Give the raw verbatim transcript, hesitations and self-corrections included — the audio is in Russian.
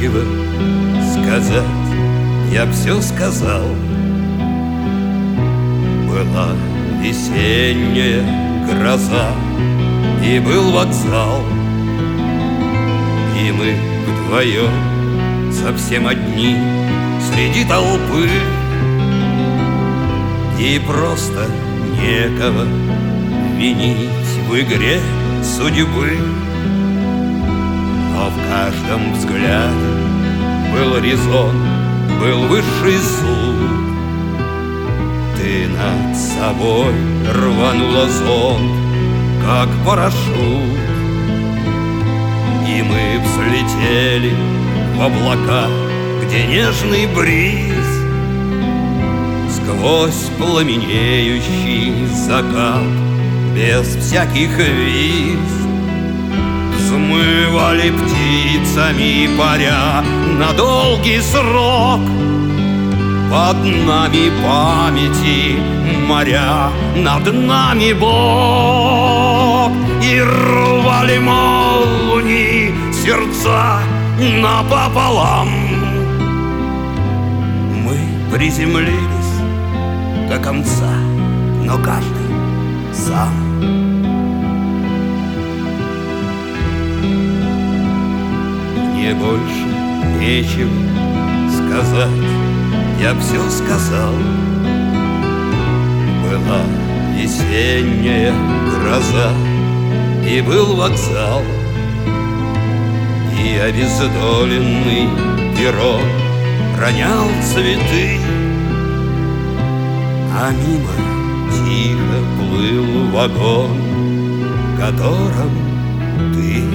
нечего сказать, я все сказал. Была весенняя гроза, и был вокзал, и мы вдвоем совсем одни среди толпы, и просто некого винить в игре судьбы. Но в каждом взгляде был резон, был высший суд. Ты над собой рванула зонт, как парашют, и мы взлетели в облака, где нежный бриз сквозь пламенеющий закат без всяких виз взмывали птицами паря на долгий срок. Под нами памяти моря, над нами Бог. И рвали молнии сердца напополам. Мы приземлились до конца, но каждый сам. Мне больше нечего сказать, я все сказал. Была весенняя гроза, и был вокзал, и обездоленный перрон ронял цветы, а мимо тихо плыл вагон, в котором ты.